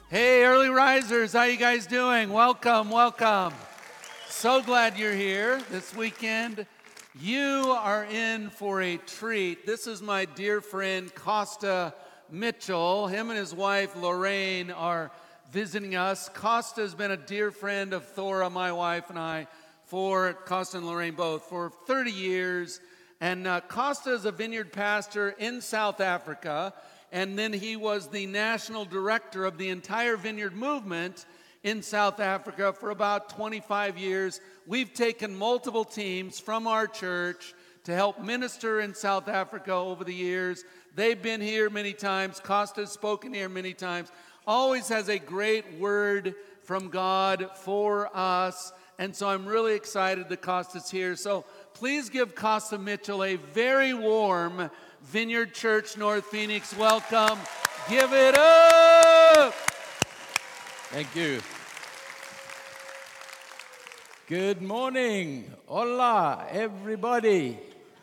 Hey, early risers, how you guys doing? Welcome, welcome. So glad you're here this weekend. You are in for a treat. This is my dear friend Costa Mitchell. Him and his wife Lorraine are visiting us. Costa has been a dear friend of Thora, my wife, and I, Costa and Lorraine both, for 30 years. And Costa is a vineyard pastor in South Africa. And then he was the national director of the entire vineyard movement in South Africa for about 25 years. We've taken multiple teams from our church to help minister in South Africa over the years. They've been here many times. Costa's spoken here many times. Always has a great word from God for us. And so I'm really excited that Costa's here. So please give Costa Mitchell a very warm Vineyard Church North Phoenix welcome. Give it up! Thank you. Good morning. Hola, everybody.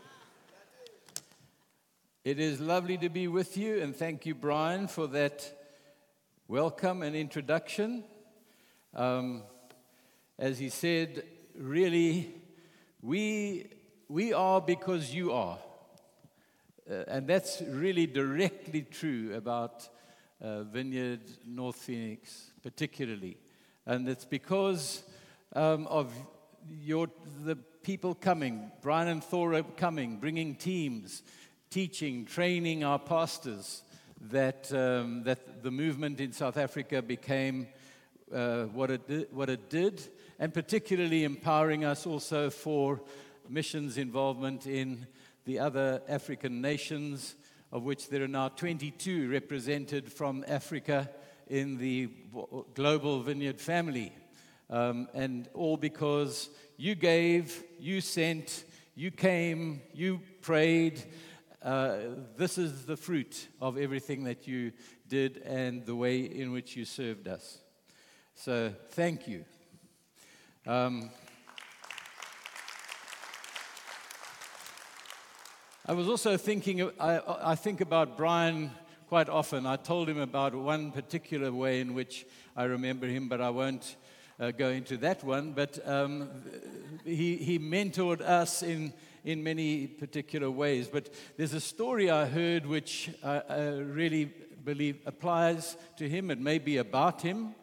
It is lovely to be with you, and thank you, Brian, for that welcome and introduction. As he said, really, we are because you are. And that's really directly true about Vineyard North Phoenix, particularly. And it's because of the people coming, Brian and Thora coming, bringing teams, teaching, training our pastors, that the movement in South Africa became what it did, and particularly empowering us also for missions involvement in the other African nations, of which there are now 22 represented from Africa in the global Vineyard family. And all because you gave, you sent, you came, you prayed. This is the fruit of everything that you did and the way in which you served us. So thank you. I was also thinking, I think about Brian quite often. I told him about one particular way in which I remember him, but I won't go into that one. But he mentored us in many particular ways. But there's a story I heard which I really believe applies to him. It may be about him.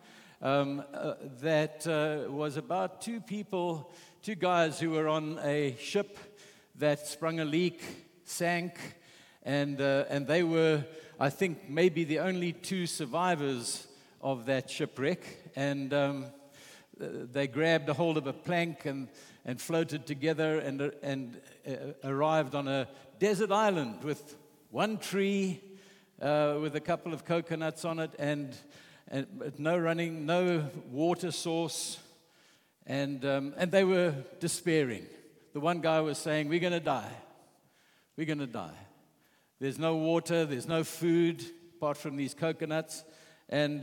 That was about two guys who were on a ship that sprung a leak, sank, and they were, I think, maybe the only two survivors of that shipwreck. And they grabbed a hold of a plank and floated together and arrived on a desert island with one tree with a couple of coconuts on it and no water source, and they were despairing. The one guy was saying, "We're going to die. We're going to die. There's no water, there's no food apart from these coconuts, and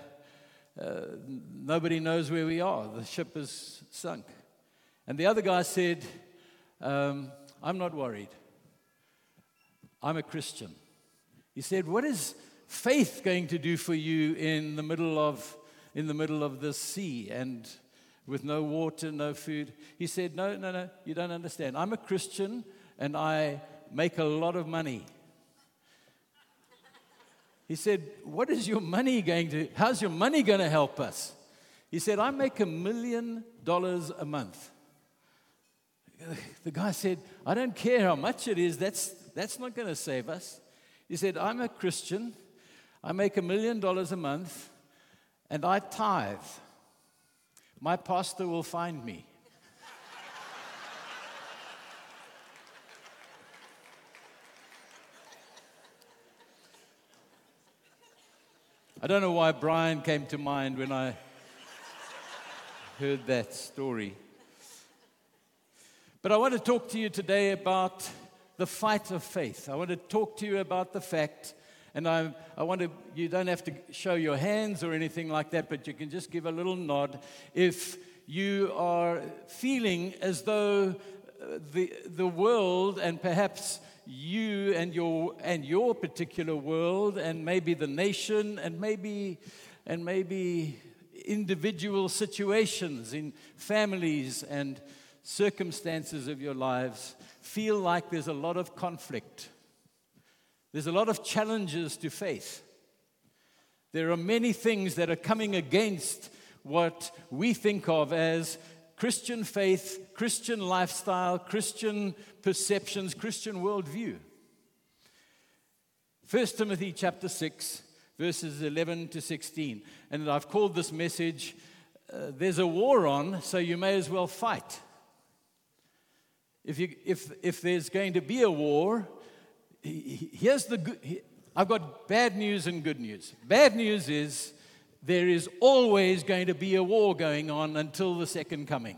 nobody knows where we are. The ship is sunk." And the other guy said, "I'm not worried. I'm a Christian." He said, "What is faith going to do for you in the middle of this sea and with no water, no food?" He said, No, you don't understand. I'm a Christian and I make a lot of money." He said, how's your money going to help us?" He said, "I make $1 million a month." The guy said, "I don't care how much it is, that's not going to save us." He said, "I'm a Christian, I make $1 million a month, and I tithe. My pastor will find me." I don't know why Brian came to mind when I heard that story. But I want to talk to you today about the fight of faith. I want to talk to you about the fact, and you don't have to show your hands or anything like that, but you can just give a little nod if you are feeling as though the world, and perhaps you and your particular world, and maybe the nation, and maybe and maybe individual situations in families and circumstances of your lives feel like there's a lot of conflict. There's a lot of challenges to faith. There are many things that are coming against what we think of as Christian faith, Christian lifestyle, Christian perceptions, Christian worldview. 1 Timothy chapter 6, verses 11 to 16. And I've called this message, There's a War On, so you may as well fight. If there's going to be a war, here's the good. I've got bad news and good news. Bad news is there is always going to be a war going on until the second coming.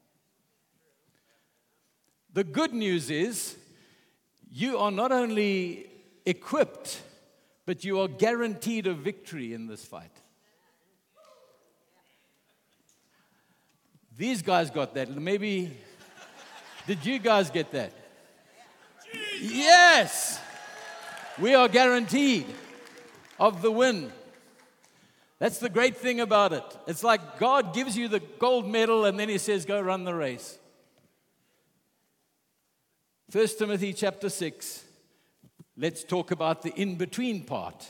The good news is you are not only equipped, but you are guaranteed a victory in this fight. These guys got that. Maybe, did you guys get that? Yes! We are guaranteed of the win. That's the great thing about it. It's like God gives you the gold medal and then He says, go run the race. 1 Timothy chapter 6. Let's talk about the in-between part.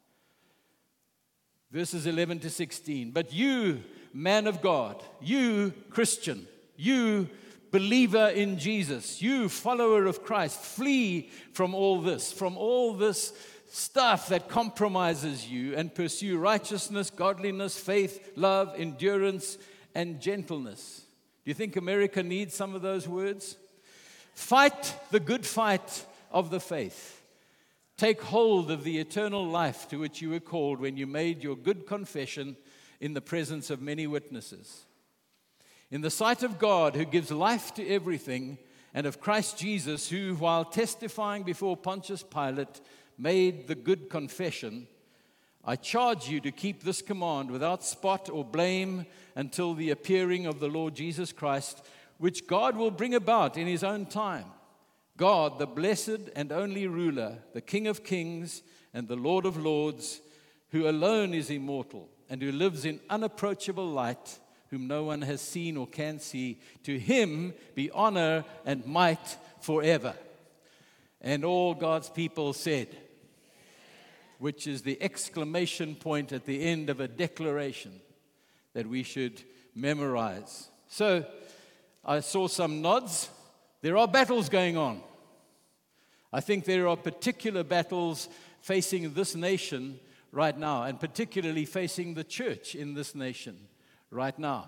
Verses 11 to 16. But you, man of God, you, Christian, you, believer in Jesus, you, follower of Christ, flee from all this stuff that compromises you, and pursue righteousness, godliness, faith, love, endurance, and gentleness. Do you think America needs some of those words? Fight the good fight of the faith. Take hold of the eternal life to which you were called when you made your good confession in the presence of many witnesses. In the sight of God, who gives life to everything, and of Christ Jesus, who, while testifying before Pontius Pilate, made the good confession, I charge you to keep this command without spot or blame until the appearing of the Lord Jesus Christ, which God will bring about in His own time. God, the blessed and only ruler, the King of kings and the Lord of lords, who alone is immortal and who lives in unapproachable light, whom no one has seen or can see, to Him be honor and might forever. And all God's people said, which is the exclamation point at the end of a declaration that we should memorize. So, I saw some nods. There are battles going on. I think there are particular battles facing this nation right now, and particularly facing the church in this nation right now.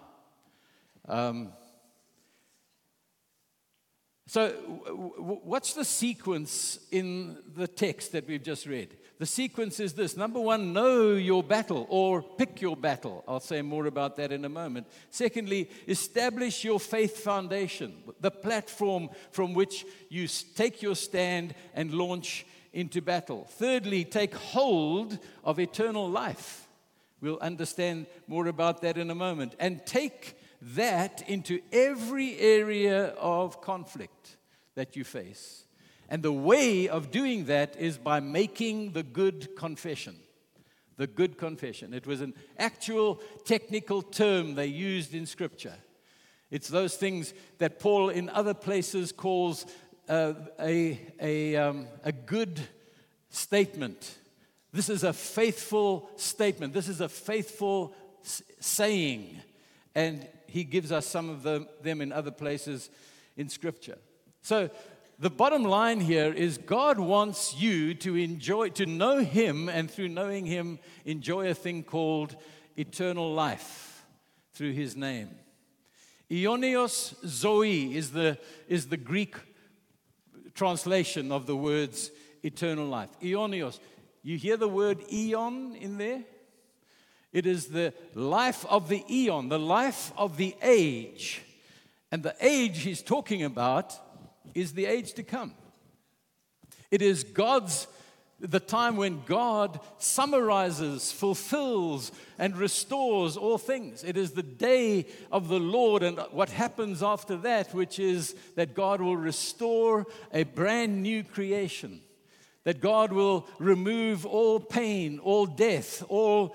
So, what's the sequence in the text that we've just read? The sequence is this. Number one, know your battle, or pick your battle. I'll say more about that in a moment. Secondly, establish your faith foundation, the platform from which you take your stand and launch into battle. Thirdly, take hold of eternal life. We'll understand more about that in a moment. And take that into every area of conflict that you face. And the way of doing that is by making the good confession. The good confession. It was an actual technical term they used in Scripture. It's those things that Paul in other places calls a good statement. This is a faithful statement. This is a faithful saying. And he gives us some of them in other places in Scripture. So the bottom line here is God wants you to know Him, and through knowing Him, enjoy a thing called eternal life through His name. Aionios Zoe is the Greek translation of the words eternal life. Aionios. You hear the word eon in there? It is the life of the eon, the life of the age. And the age he's talking about is the age to come. It is the time when God summarizes, fulfills, and restores all things. It is the day of the Lord, and what happens after that, which is that God will restore a brand new creation. That God will remove all pain, all death, all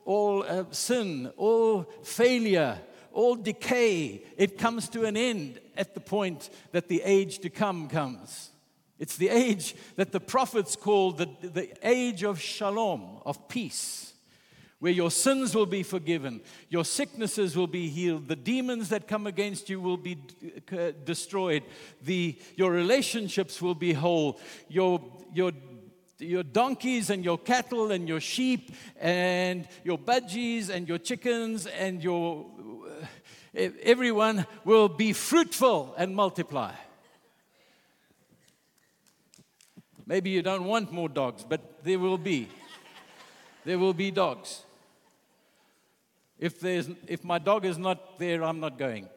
sin, all failure, all decay, it comes to an end at the point that the age to come comes. It's the age that the prophets called the age of shalom, of peace, where your sins will be forgiven, your sicknesses will be healed, the demons that come against you will be destroyed, your relationships will be whole, your donkeys and your cattle and your sheep and your budgies and your chickens and everyone will be fruitful and multiply. Maybe you don't want more dogs, but there will be. There will be dogs. If my dog is not there, I'm not going.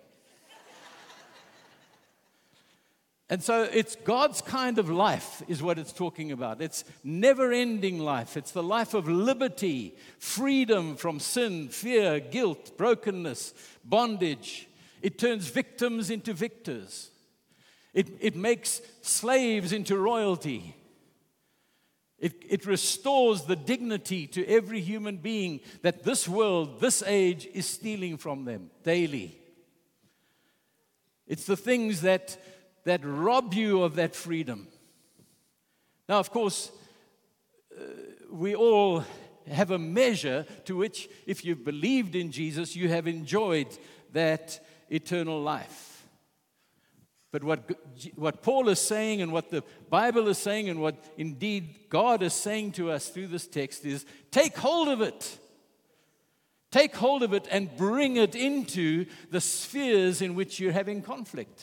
And so it's God's kind of life is what it's talking about. It's never-ending life. It's the life of liberty, freedom from sin, fear, guilt, brokenness, bondage. It turns victims into victors. It makes slaves into royalty. It restores the dignity to every human being that this world, this age, is stealing from them daily. It's the things that rob you of that freedom. Now, of course, we all have a measure to which, if you've believed in Jesus, you have enjoyed that eternal life. But what Paul is saying and what the Bible is saying and what indeed God is saying to us through this text is, take hold of it. Take hold of it and bring it into the spheres in which you're having conflict.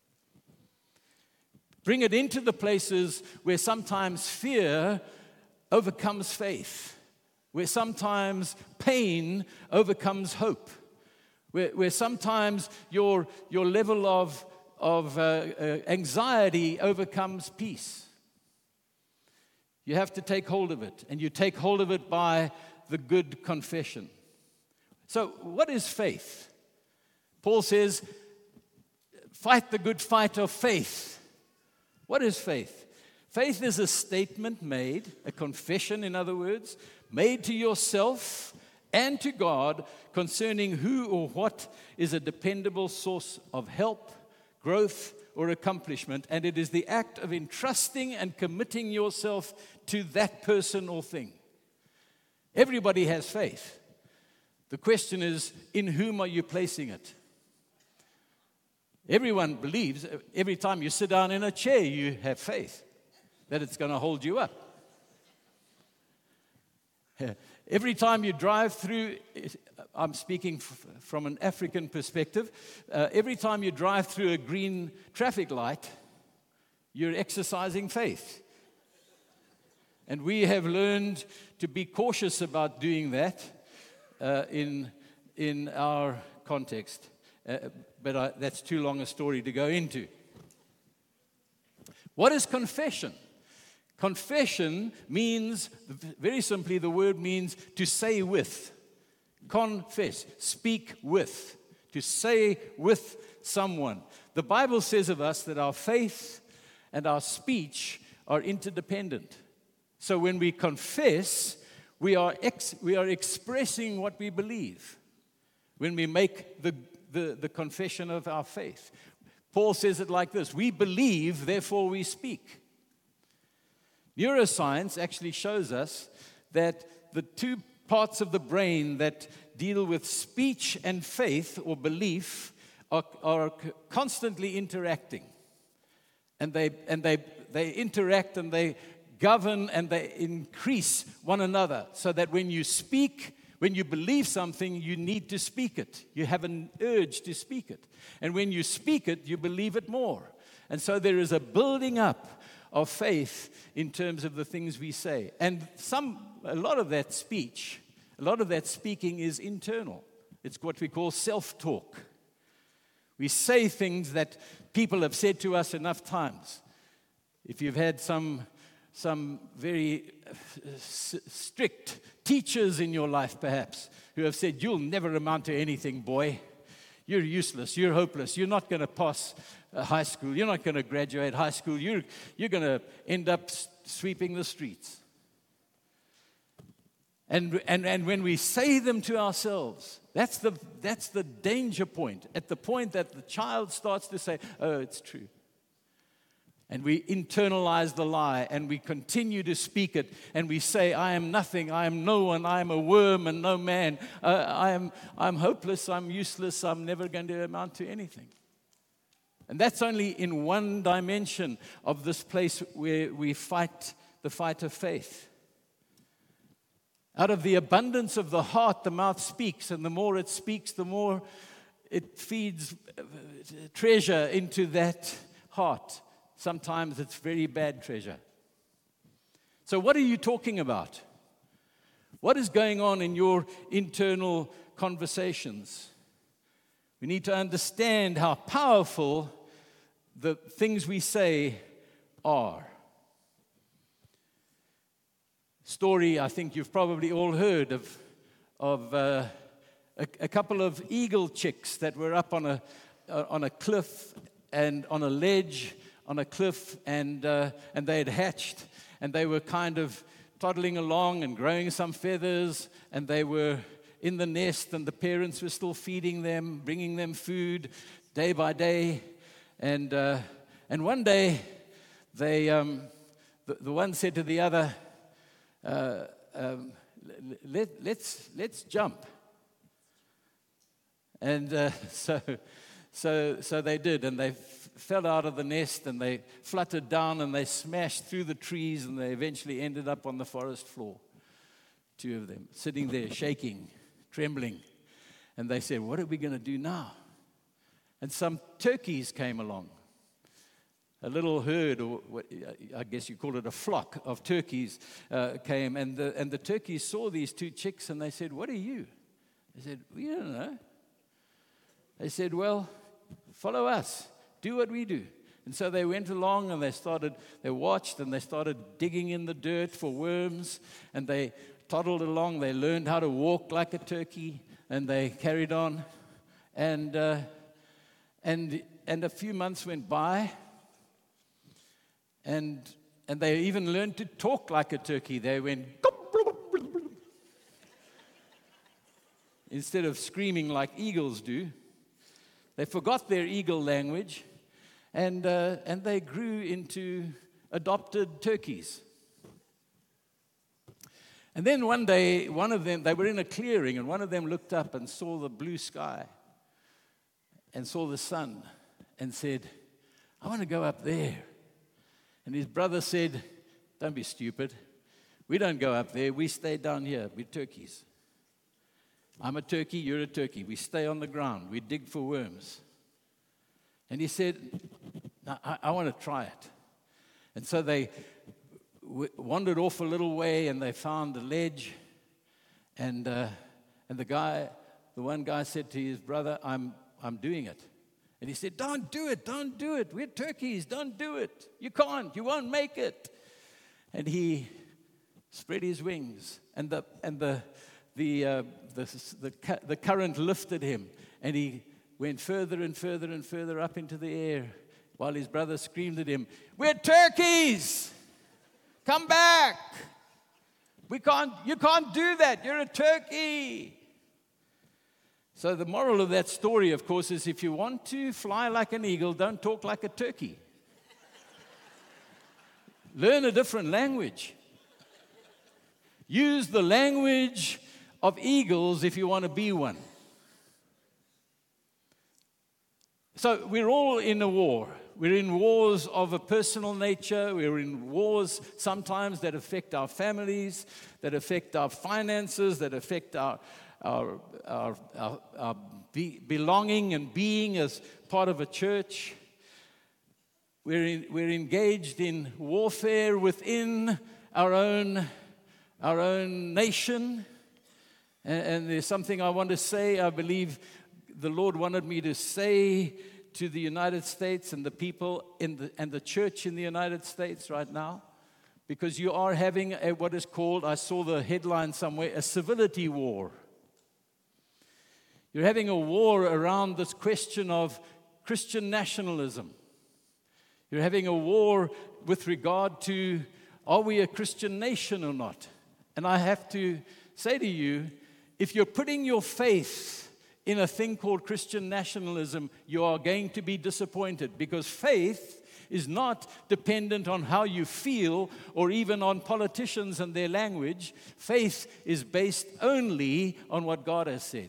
Bring it into the places where sometimes fear overcomes faith, where sometimes pain overcomes hope, where sometimes your level of anxiety overcomes peace. You have to take hold of it, and you take hold of it by the good confession. So, what is faith? Paul says, fight the good fight of faith. What is faith? Faith is a statement made, a confession, in other words, made to yourself and to God concerning who or what is a dependable source of help, growth, or accomplishment, and it is the act of entrusting and committing yourself to that person or thing. Everybody has faith. The question is, in whom are you placing it? Everyone believes, every time you sit down in a chair, you have faith that it's going to hold you up. Every time you drive through, I'm speaking from an African perspective, every time you drive through a green traffic light, you're exercising faith. And we have learned to be cautious about doing that in our context. But that's too long a story to go into. What is confession? Confession means, very simply, the word means to say with. Confess, speak with, to say with someone. The Bible says of us that our faith and our speech are interdependent. So when we confess, we are expressing what we believe. When we make the confession of our faith. Paul says it like this: we believe, therefore we speak. Neuroscience actually shows us that the two parts of the brain that deal with speech and faith or belief are constantly interacting. And they interact and they govern and they increase one another, so that when you speak, when you believe something, you need to speak it. You have an urge to speak it. And when you speak it, you believe it more. And so there is a building up of faith in terms of the things we say. And a lot of that speech, a lot of that speaking is internal. It's what we call self-talk. We say things that people have said to us enough times. If you've had some very strict teachers in your life, perhaps, who have said, "You'll never amount to anything, boy. You're useless. You're hopeless. You're not going to pass high school. You're not going to graduate high school. You're going to end up sweeping the streets." And when we say them to ourselves, that's the danger point. At the point that the child starts to say, oh, it's true. And we internalize the lie, and we continue to speak it, and we say, I am nothing, I am no one, I am a worm and no man. I'm hopeless, I'm useless, I'm never going to amount to anything. And that's only in one dimension of this place where we fight the fight of faith. Out of the abundance of the heart, the mouth speaks, and the more it speaks, the more it feeds treasure into that heart. Sometimes it's very bad treasure. So what are you talking about? What is going on in your internal conversations? We need to understand how powerful the things we say are. Story, I think you've probably all heard of a couple of eagle chicks that were up on a cliff and on a ledge on a cliff, and they had hatched, and they were kind of toddling along and growing some feathers, and they were in the nest, and the parents were still feeding them, bringing them food day by day, and one day they the one said to the other, let's jump. And so they did, and they fell out of the nest, and they fluttered down, and they smashed through the trees, and they eventually ended up on the forest floor. Two of them sitting there, shaking, trembling. And they said, what are we going to do now? And some turkeys came along. A little herd, or what, I guess you call it a flock of turkeys came, and the turkeys saw these two chicks, and they said, what are you? They said, we don't know. They said, well, follow us. Do what we do. And so they went along, and they watched, and they started digging in the dirt for worms, and they toddled along. They learned how to walk like a turkey, and they carried on. And a few months went by, and they even learned to talk like a turkey. They went, instead of screaming like eagles do. They forgot their eagle language, and they grew into adopted turkeys. And then one day, one of them, they were in a clearing, and one of them looked up and saw the blue sky and saw the sun and said, I want to go up there. And his brother said, don't be stupid. We don't go up there. We stay down here. We're turkeys. I'm a turkey, you're a turkey. We stay on the ground. We dig for worms. And he said, no, I want to try it. And so they wandered off a little way, and they found a ledge. And the one guy said to his brother, I'm doing it. And he said, don't do it. We're turkeys, don't do it. You can't, you won't make it. And he spread his wings, and the current lifted him, and he went further and further and further up into the air, while his brother screamed at him, we're turkeys! Come back! You can't do that, you're a turkey! So the moral of that story, of course, is if you want to fly like an eagle, don't talk like a turkey. Learn a different language. Use the language of eagles if you want to be one. So we're all in a war. We're in wars of a personal nature. We're in wars sometimes that affect our families, that affect our finances, that affect our belonging and being as part of a church. We're engaged in warfare within our own nation. And there's something I want to say. I believe the Lord wanted me to say to the United States and the people and the church in the United States right now, because you are having what is called, I saw the headline somewhere, a civility war. You're having a war around this question of Christian nationalism. You're having a war with regard to, are we a Christian nation or not? And I have to say to you, if you're putting your faith in a thing called Christian nationalism, you are going to be disappointed, because faith is not dependent on how you feel or even on politicians and their language. Faith is based only on what God has said.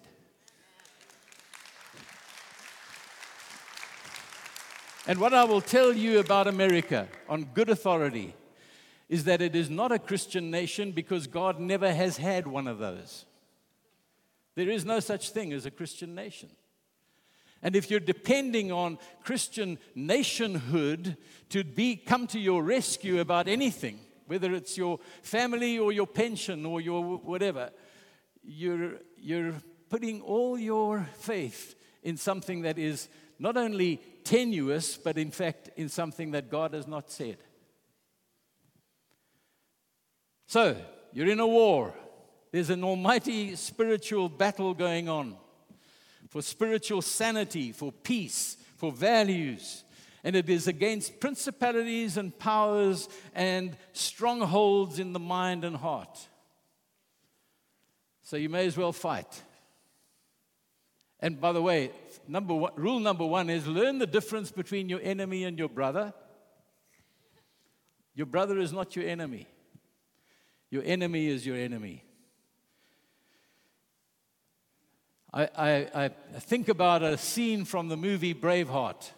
And what I will tell you about America on good authority is that it is not a Christian nation, because God never has had one of those. There is no such thing as a Christian nation. And if you're depending on Christian nationhood to come to your rescue about anything, whether it's your family or your pension or your whatever, you're putting all your faith in something that is not only tenuous, but in fact in something that God has not said. So, you're in a war. There's an almighty spiritual battle going on for spiritual sanity, for peace, for values. And it is against principalities and powers and strongholds in the mind and heart. So you may as well fight. And by the way, rule number one is learn the difference between your enemy and your brother. Your brother is not your enemy. Your enemy is your enemy. I think about a scene from the movie Braveheart.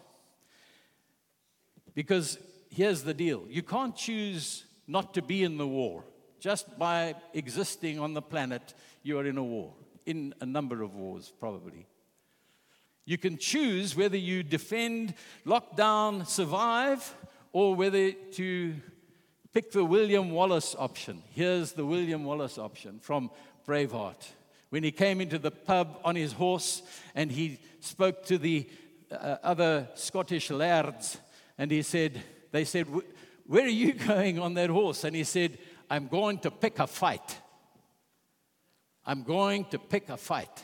Because here's the deal. You can't choose not to be in the war. Just by existing on the planet, you are in a war. In a number of wars, probably. You can choose whether you defend, lock down, survive, or whether to pick the William Wallace option. Here's the William Wallace option from Braveheart. When he came into the pub on his horse and he spoke to the other Scottish lairds, and they said, "Where are you going on that horse?" And he said, "I'm going to pick a fight. I'm going to pick a fight."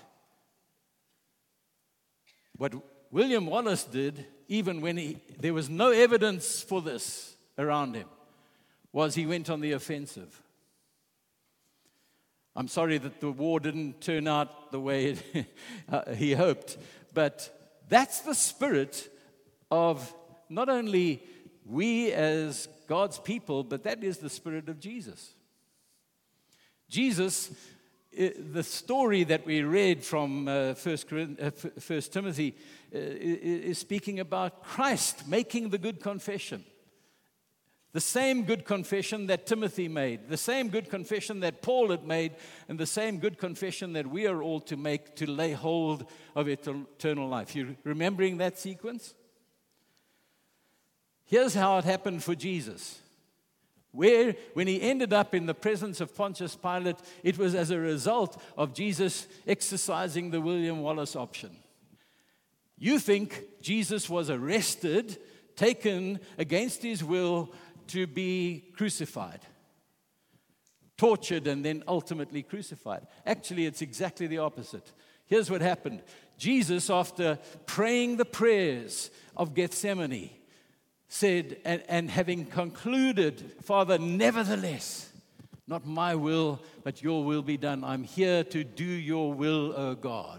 What William Wallace did, even when there was no evidence for this around him, was he went on the offensive. I'm sorry that the war didn't turn out the way he hoped, but that's the spirit of not only we as God's people, but that is the spirit of Jesus. Jesus, the story that we read from 1 Timothy is speaking about Christ making the good confession. The same good confession that Timothy made, the same good confession that Paul had made, and the same good confession that we are all to make to lay hold of eternal life. You remembering that sequence? Here's how it happened for Jesus. When he ended up in the presence of Pontius Pilate, it was as a result of Jesus exercising the William Wallace option. You think Jesus was arrested, taken against his will to be crucified, tortured, and then ultimately crucified. Actually, it's exactly the opposite. Here's what happened. Jesus, after praying the prayers of Gethsemane, said, and having concluded, "Father, nevertheless, not my will, but your will be done. I'm here to do your will, O God."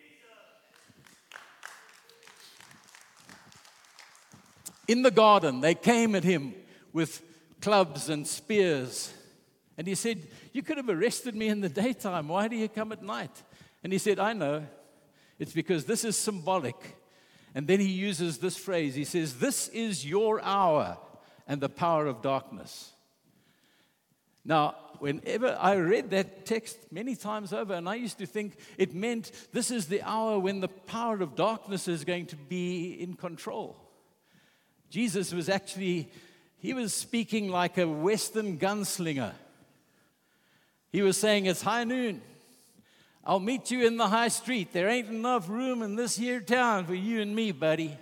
In the garden, they came at him with clubs and spears. And he said, "You could have arrested me in the daytime. Why do you come at night?" And he said, "I know. It's because this is symbolic." And then he uses this phrase. He says, "This is your hour and the power of darkness." Now, whenever I read that text many times over, and I used to think it meant this is the hour when the power of darkness is going to be in control. Jesus was actually, he was speaking like a Western gunslinger. He was saying, "It's high noon. I'll meet you in the high street. There ain't enough room in this here town for you and me, buddy."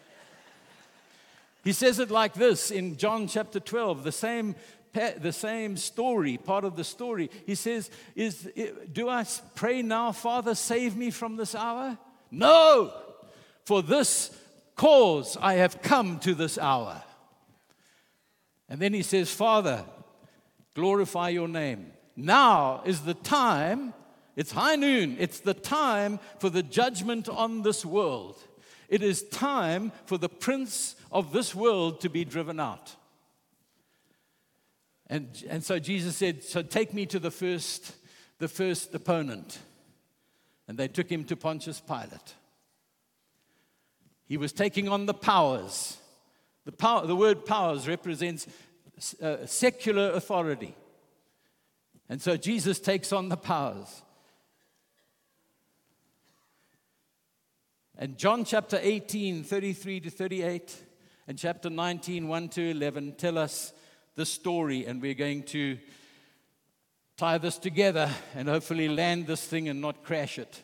He says it like this in John chapter 12, the same story, part of the story. He says, "Do I pray now, Father, save me from this hour? No, for this cause I have come to this hour." And then he says, "Father, glorify your name. Now is the time, it's high noon, it's the time for the judgment on this world. It is time for the prince of this world to be driven out. And so Jesus said, so take me to the first opponent. And they took him to Pontius Pilate. He was taking on the powers. The word powers represents secular authority. And so Jesus takes on the powers. And John chapter 18, 33 to 38, and chapter 19, 1 to 11 tell us the story, and we're going to tie this together and hopefully land this thing and not crash it.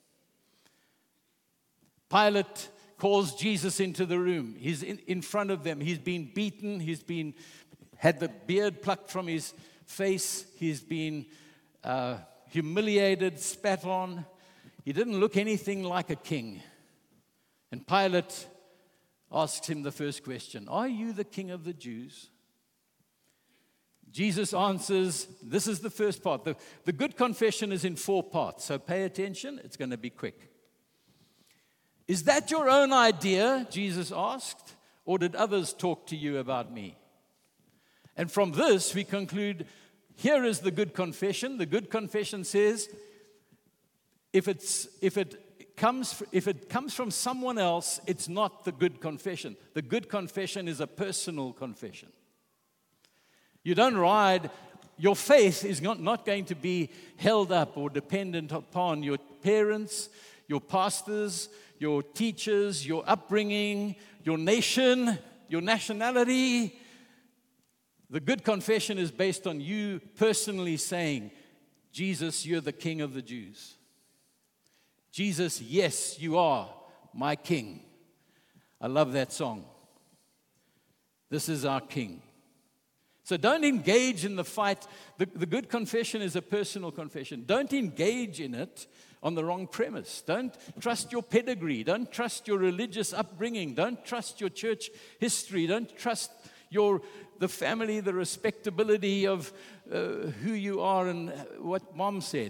Pilate calls Jesus into the room. He's in front of them. He's been beaten. He's had the beard plucked from his face. He's been humiliated, spat on. He didn't look anything like a king. And Pilate asks him the first question, are you the king of the Jews? Jesus answers, this is the first part. The good confession is in 4 parts, so pay attention. It's going to be quick. Is that your own idea, Jesus asked, or did others talk to you about me? And from this, we conclude, here is the good confession. The good confession says, if it comes from someone else, it's not the good confession. The good confession is a personal confession. You don't ride, your faith is not going to be held up or dependent upon your parents, your pastors, your teachers, your upbringing, your nation, your nationality. The good confession is based on you personally saying, Jesus, you're the King of the Jews. Jesus, yes, you are my King. I love that song. This is our King. So don't engage in the fight. The good confession is a personal confession. Don't engage in it on the wrong premise. Don't trust your pedigree. Don't trust your religious upbringing. Don't trust your church history. Don't trust the family, the respectability of who you are and what mom said.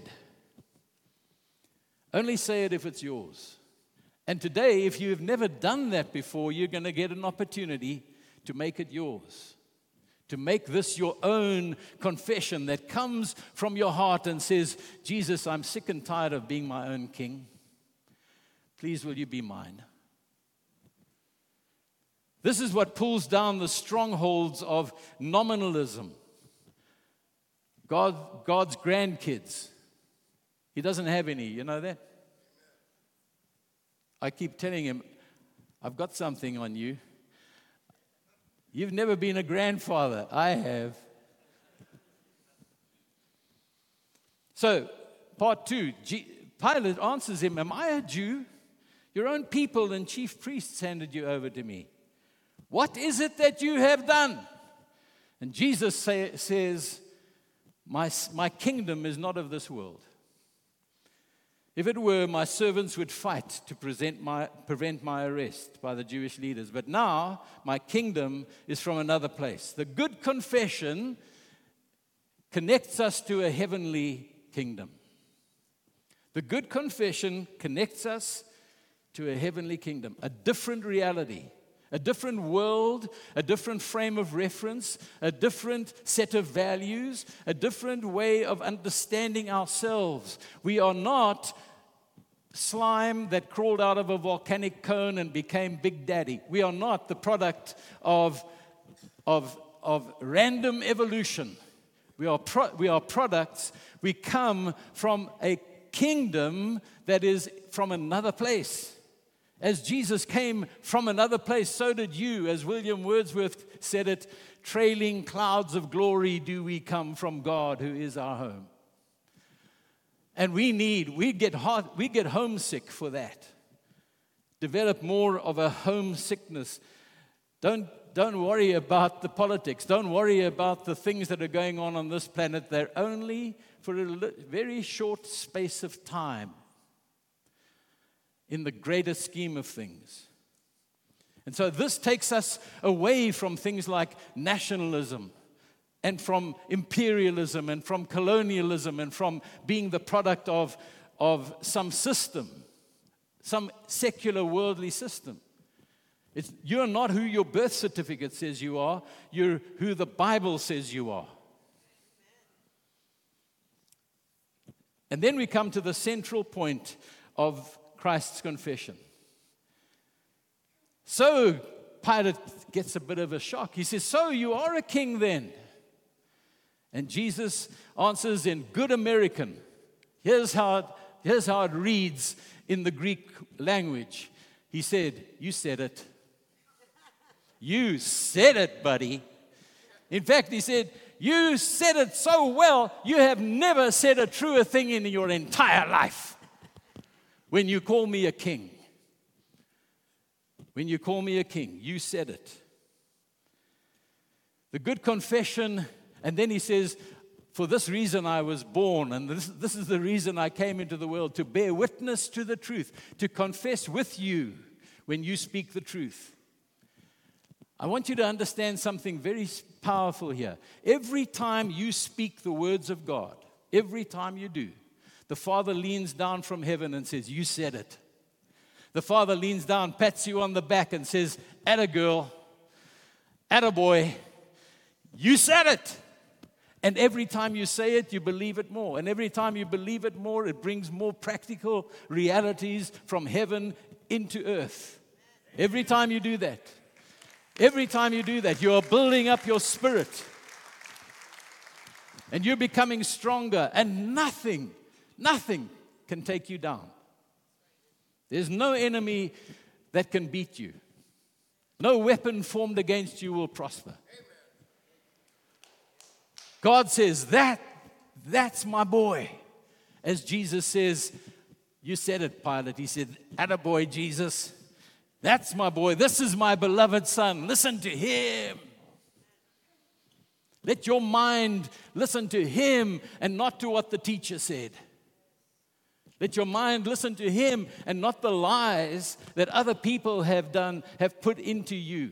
Only say it if it's yours. And today, if you've never done that before, you're going to get an opportunity to make it yours. To make this your own confession that comes from your heart and says, Jesus, I'm sick and tired of being my own king. Please, will you be mine? This is what pulls down the strongholds of nominalism. God's grandkids. He doesn't have any, you know that? I keep telling him, I've got something on you. You've never been a grandfather. I have. So, part 2, Pilate answers him, am I a Jew? Your own people and chief priests handed you over to me. What is it that you have done? And Jesus says, my kingdom is not of this world. If it were, my servants would fight to prevent my arrest by the Jewish leaders. But now, my kingdom is from another place. The good confession connects us to a heavenly kingdom. The good confession connects us to a heavenly kingdom, a different reality, a different world, a different frame of reference, a different set of values, a different way of understanding ourselves. We are not slime that crawled out of a volcanic cone and became Big Daddy. We are not the product of random evolution. We are products. We come from a kingdom that is from another place. As Jesus came from another place, so did you. As William Wordsworth said it, trailing clouds of glory do we come from God, who is our home. And we get homesick for that. Develop more of a homesickness. Don't worry about the politics. Don't worry about the things that are going on this planet. They're only for a very short space of time in the greater scheme of things. And so this takes us away from things like nationalism and from imperialism and from colonialism and from being the product of some system, some secular worldly system. You're not who your birth certificate says you are. You're who the Bible says you are. And then we come to the central point of Christ's confession. So Pilate gets a bit of a shock. He says, "So you are a king then?" And Jesus answers in good American. Here's how it reads in the Greek language. He said, "You said it. You said it, buddy." In fact, he said, "You said it so well, you have never said a truer thing in your entire life when you call me a king. When you call me a king, you said it." The good confession, and then he says, "For this reason I was born, and this is the reason I came into the world, to bear witness to the truth, to confess with you when you speak the truth." I want you to understand something very powerful here. Every time you speak the words of God, every time you do, the Father leans down from heaven and says, "You said it." The Father leans down, pats you on the back and says, "Atta girl, atta boy, you said it." And every time you say it, you believe it more. And every time you believe it more, it brings more practical realities from heaven into earth. Every time you do that. Every time you do that, you are building up your spirit. And you're becoming stronger. And nothing can take you down. There's no enemy that can beat you. No weapon formed against you will prosper. God says, that's my boy. As Jesus says, "You said it, Pilate." He said, "Attaboy, Jesus. That's my boy. This is my beloved son. Listen to him." Let your mind listen to him and not to what the teacher said. Let your mind listen to him and not the lies that other people have put into you.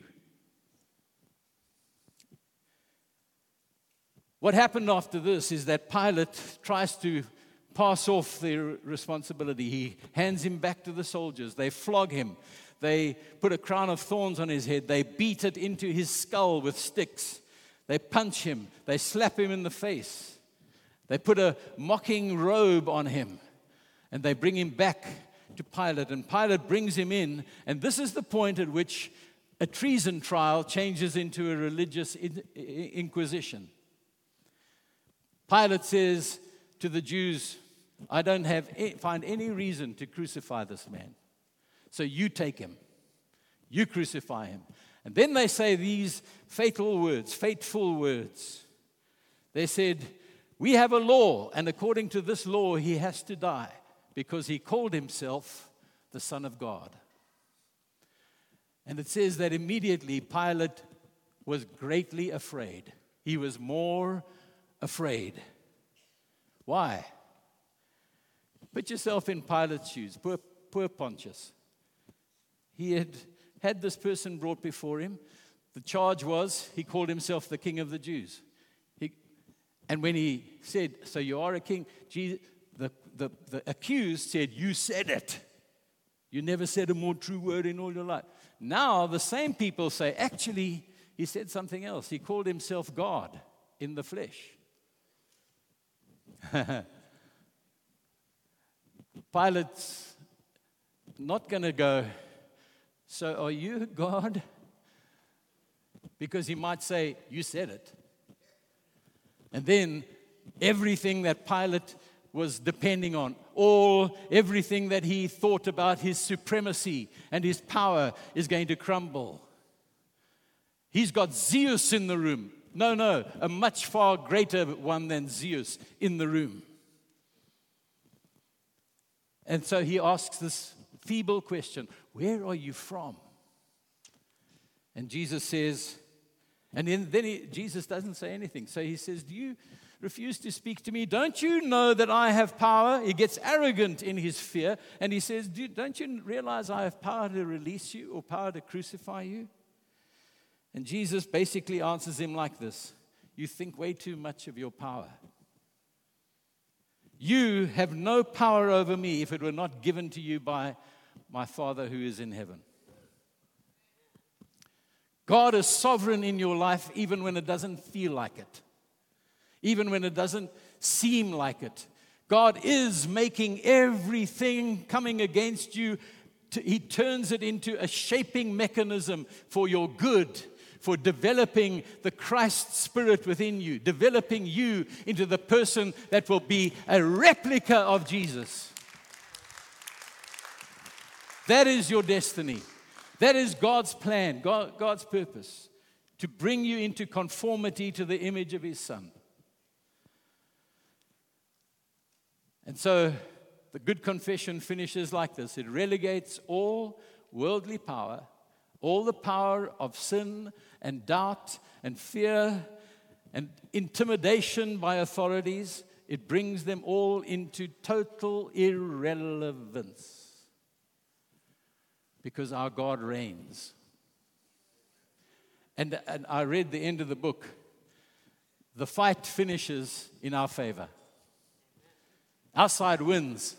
What happened after this is that Pilate tries to pass off their responsibility. He hands him back to the soldiers. They flog him. They put a crown of thorns on his head. They beat it into his skull with sticks. They punch him. They slap him in the face. They put a mocking robe on him. And they bring him back to Pilate. And Pilate brings him in. And this is the point at which a treason trial changes into a religious inquisition. Pilate says to the Jews, "I don't find any reason to crucify this man. So you take him. You crucify him." And then they say these fateful words. They said, "We have a law, and according to this law, he has to die because he called himself the Son of God." And it says that immediately Pilate was greatly afraid. He was more afraid. Why? Put yourself in Pilate's shoes. Poor Pontius. He had this person brought before him. The charge was he called himself the King of the Jews. And when he said, "So you are a king," the accused said, "You said it. You never said a more true word in all your life." Now the same people say, "Actually, he said something else. He called himself God in the flesh." Pilate's not going to go, "So are you God?" Because he might say, "You said it." And then everything that Pilate was depending on, everything that he thought about his supremacy and his power is going to crumble. He's got Zeus in the room. No, a much far greater one than Zeus in the room. And so he asks this feeble question, "Where are you from?" And Jesus says, and then Jesus doesn't say anything. So he says, "Do you refuse to speak to me? Don't you know that I have power?" He gets arrogant in his fear, and he says, "Don't you realize I have power to release you or power to crucify you?" And Jesus basically answers him like this, you think way too much of your power. You have no power over me if it were not given to you by my Father who is in heaven. God is sovereign in your life even when it doesn't feel like it, even when it doesn't seem like it. God is making everything coming against you, He turns it into a shaping mechanism for your good, for developing the Christ spirit within you, developing you into the person that will be a replica of Jesus. That is your destiny. That is God's plan, God's purpose, to bring you into conformity to the image of His Son. And so the good confession finishes like this. It relegates all worldly power, all the power of sin and doubt and fear and intimidation by authorities. It brings them all into total irrelevance. Because our God reigns. And I read the end of the book. The fight finishes in our favor. Our side wins.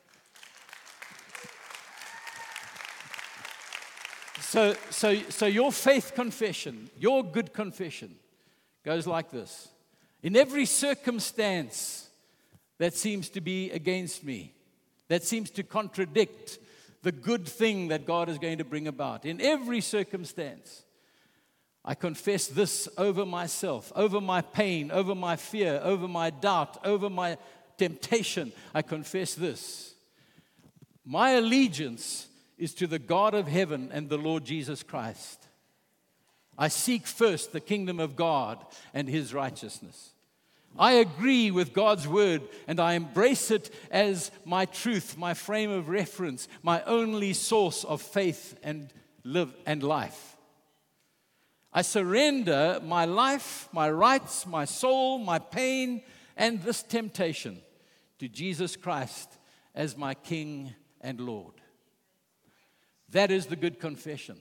So your faith confession, your good confession, goes like this. In every circumstance that seems to be against me, that seems to contradict the good thing that God is going to bring about. In every circumstance, I confess this over myself, over my pain, over my fear, over my doubt, over my temptation. I confess this. My allegiance is to the God of heaven and the Lord Jesus Christ. I seek first the kingdom of God and His righteousness. I agree with God's word and I embrace it as my truth, my frame of reference, my only source of faith and life. I surrender my life, my rights, my soul, my pain, and this temptation to Jesus Christ as my King and Lord. That is the good confession.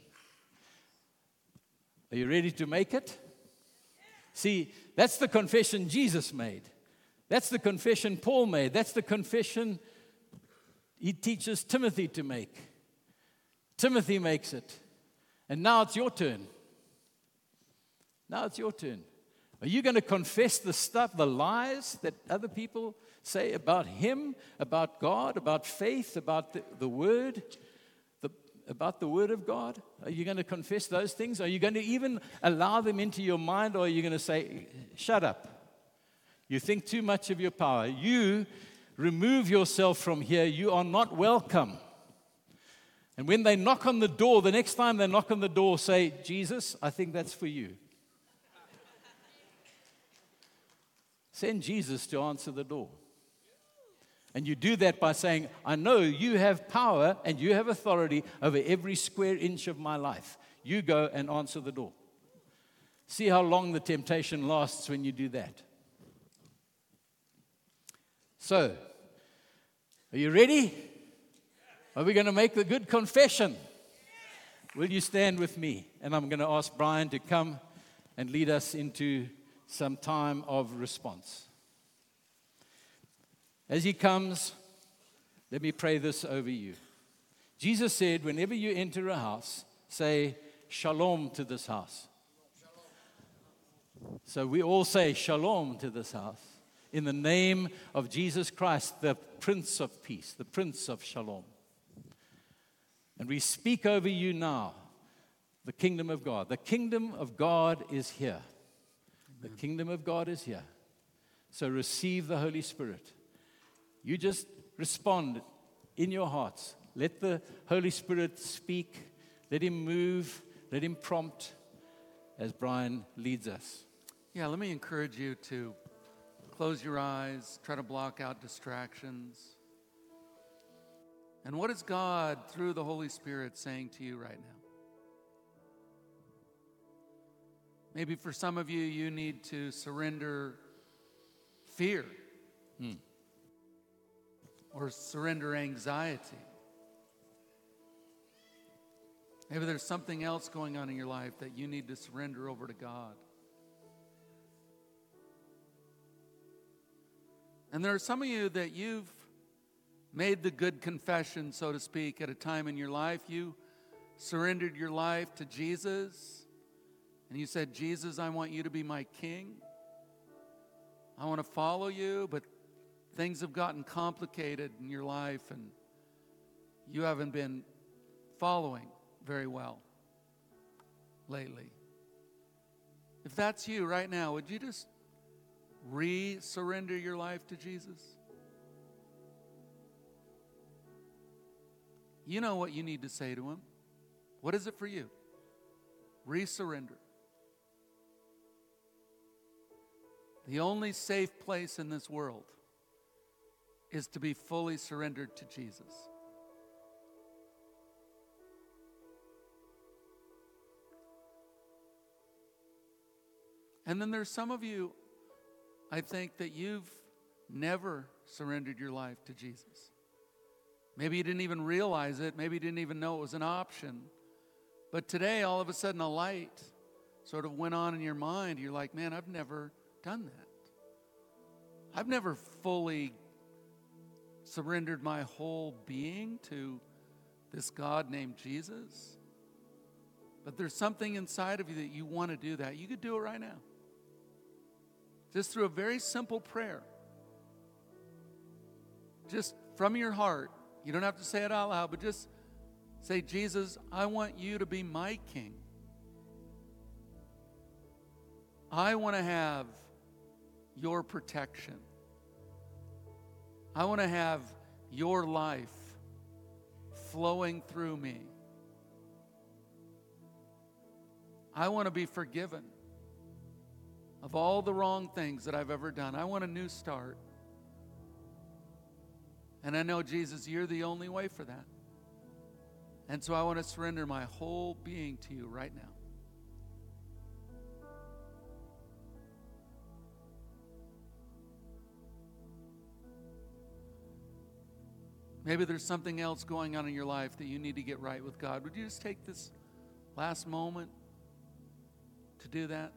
Are you ready to make it? See, that's the confession Jesus made. That's the confession Paul made. That's the confession he teaches Timothy to make. Timothy makes it. And now it's your turn. Now it's your turn. Are you going to confess the stuff, the lies that other people say about Him, about God, about faith, about the Word? About the Word of God? Are you going to confess those things? Are you going to even allow them into your mind, or are you going to say, shut up? You think too much of your power. You remove yourself from here. You are not welcome. And when they knock on the door, the next time they knock on the door, say, Jesus, I think that's for you. Send Jesus to answer the door. And you do that by saying, I know you have power and you have authority over every square inch of my life. You go and answer the door. See how long the temptation lasts when you do that. So, are you ready? Are we going to make the good confession? Will you stand with me? And I'm going to ask Brian to come and lead us into some time of response. As he comes, let me pray this over you. Jesus said, whenever you enter a house, say, shalom to this house. So we all say shalom to this house in the name of Jesus Christ, the Prince of Peace, the Prince of Shalom. And we speak over you now, the kingdom of God. The kingdom of God is here. The kingdom of God is here. So receive the Holy Spirit. You just respond in your hearts. Let the Holy Spirit speak. Let Him move. Let Him prompt as Brian leads us. Yeah, let me encourage you to close your eyes, try to block out distractions. And what is God, through the Holy Spirit, saying to you right now? Maybe for some of you, you need to surrender fear. Or surrender anxiety. Maybe there's something else going on in your life that you need to surrender over to God. And there are some of you that you've made the good confession, so to speak, at a time in your life. You surrendered your life to Jesus, and you said, Jesus, I want you to be my king. I want to follow you, but things have gotten complicated in your life, and you haven't been following very well lately. If that's you right now, would you just re-surrender your life to Jesus? You know what you need to say to him. What is it for you? Re-surrender. The only safe place in this world is to be fully surrendered to Jesus. And then there's some of you, I think, that you've never surrendered your life to Jesus. Maybe you didn't even realize it. Maybe you didn't even know it was an option. But today, all of a sudden, a light sort of went on in your mind. You're like, man, I've never done that. I've never fully surrendered my whole being to this God named Jesus. But there's something inside of you that you want to do that. You could do it right now. Just through a very simple prayer. Just from your heart. You don't have to say it out loud, but just say, Jesus, I want you to be my king. I want to have your protection. I want to have your life flowing through me. I want to be forgiven of all the wrong things that I've ever done. I want a new start. And I know, Jesus, you're the only way for that. And so I want to surrender my whole being to you right now. Maybe there's something else going on in your life that you need to get right with God. Would you just take this last moment to do that?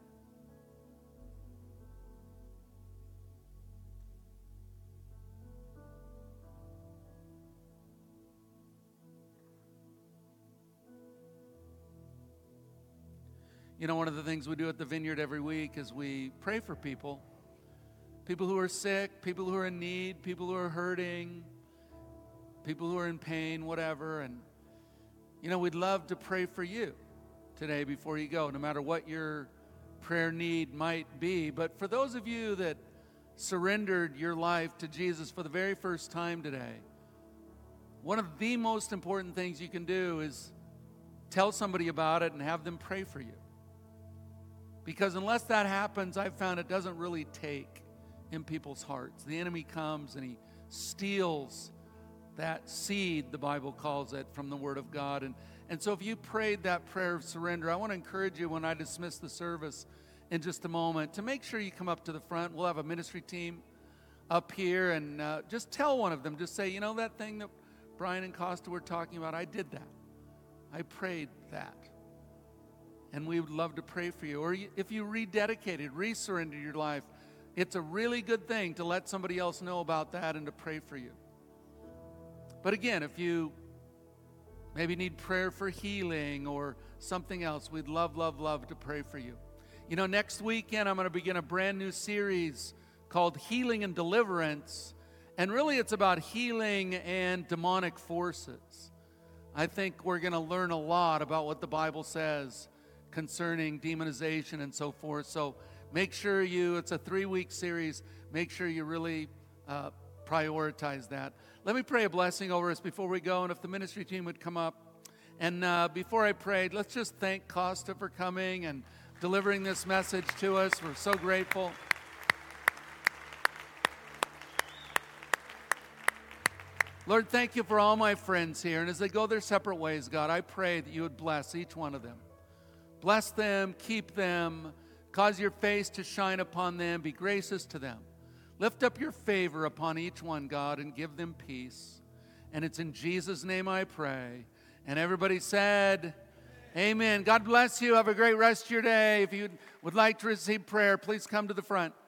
You know, one of the things we do at the Vineyard every week is we pray for people. People who are sick, people who are in need, people who are hurting, people who are in pain, whatever. And, you know, we'd love to pray for you today before you go, no matter what your prayer need might be. But for those of you that surrendered your life to Jesus for the very first time today, one of the most important things you can do is tell somebody about it and have them pray for you. Because unless that happens, I've found it doesn't really take in people's hearts. The enemy comes and he steals that seed, the Bible calls it, from the Word of God. And so if you prayed that prayer of surrender, I want to encourage you when I dismiss the service in just a moment to make sure you come up to the front. We'll have a ministry team up here, and just tell one of them, just say, you know that thing that Brian and Costa were talking about, I did that. I prayed that. And we would love to pray for you. Or if you rededicated, resurrendered your life, it's a really good thing to let somebody else know about that and to pray for you. But again, if you maybe need prayer for healing or something else, we'd love, love, love to pray for you. You know, next weekend I'm going to begin a brand new series called Healing and Deliverance. And really it's about healing and demonic forces. I think we're going to learn a lot about what the Bible says concerning demonization and so forth. So make sure it's a 3-week series. Make sure you really prioritize that. Let me pray a blessing over us before we go. And if the ministry team would come up. And before I pray, let's just thank Costa for coming and delivering this message to us. We're so grateful. Lord, thank you for all my friends here. And as they go their separate ways, God, I pray that you would bless each one of them. Bless them, keep them, cause your face to shine upon them, be gracious to them. Lift up your favor upon each one, God, and give them peace. And it's in Jesus' name I pray. And everybody said, amen. God bless you. Have a great rest of your day. If you would like to receive prayer, please come to the front.